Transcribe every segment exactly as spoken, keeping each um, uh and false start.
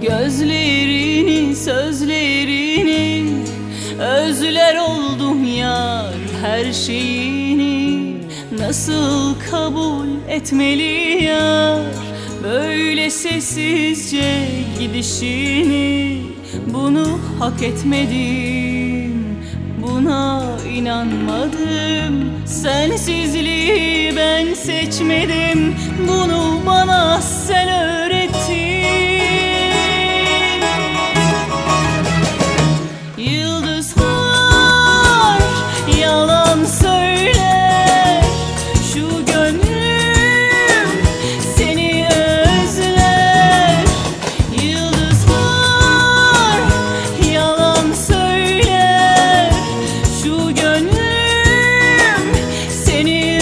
Gözlerini, sözlerini özler oldum yar. Her şeyini nasıl kabul etmeli yar? Böyle sessizce gidişini, bunu hak etmedim, buna inanmadım. Sensizliği ben seçmedim, bunu bana sen öğrettin. Yıldızlar yalan söyler, şu gönlüm seni özler. Yıldızlar yalan söyler, şu gönlüm seni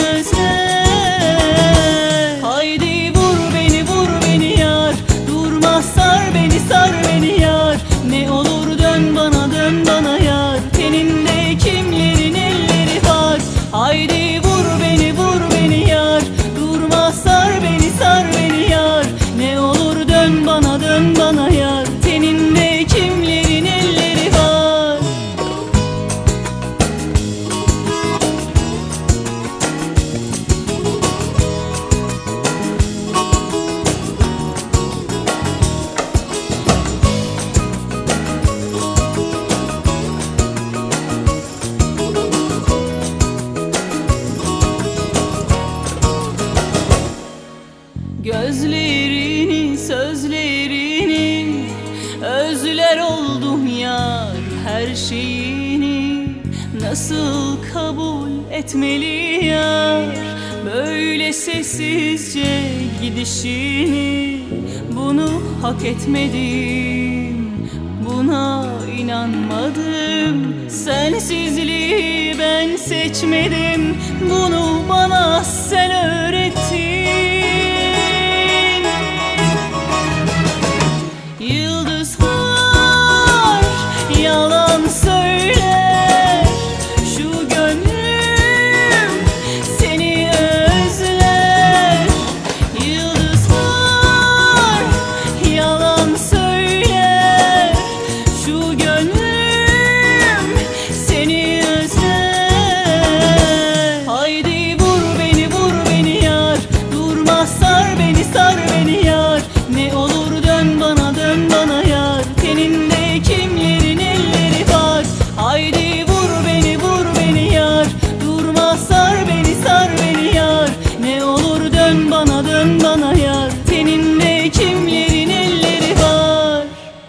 özler. Haydi vur beni, vur beni yar, durma sar beni, sar beni yar. Ne olur dön bana, dön bana yar, teninde kimlerin elleri var. Haydi vur beni, vur beni yar, durma sar beni, sar beni yar. Ne olur dön bana, dön bana yar, teninde kimlerin elleri var. Gözlerini, sözlerini özler oldum yar. Her şeyini nasıl kabul etmeli yar? Böyle sessizce gidişini, bunu hak etmedim, buna inanmadım. Sensizliği ben seçmedim, bunu bana sen öğrettin. Yıldızlar yalan söyler, şu gönlüm seni özler. Yıldızlar yalan söyler, şu gönlüm seni özler. Haydi vur beni, vur beni yar, durma sar beni, sar beni yar. Ne olur dön bana, dön bana yar, teninde kimlerin elleri var. Haydi vur beni, vur beni yar, durma sar beni, sar beni yar. Ne olur dön bana, dön bana yar, teninde kimlerin elleri var.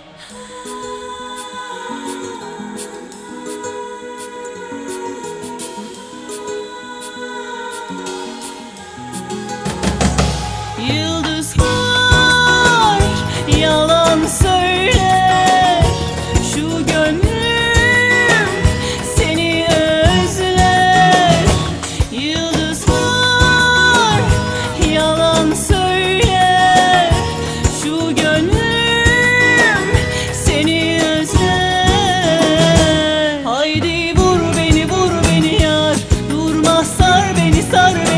Yıldızlar yalan söyler, şu gönlüm seni özler. Yıldızlar yalan söyler, şu gönlüm seni özler. Haydi vur beni, vur beni yar, durma sar beni, sar beni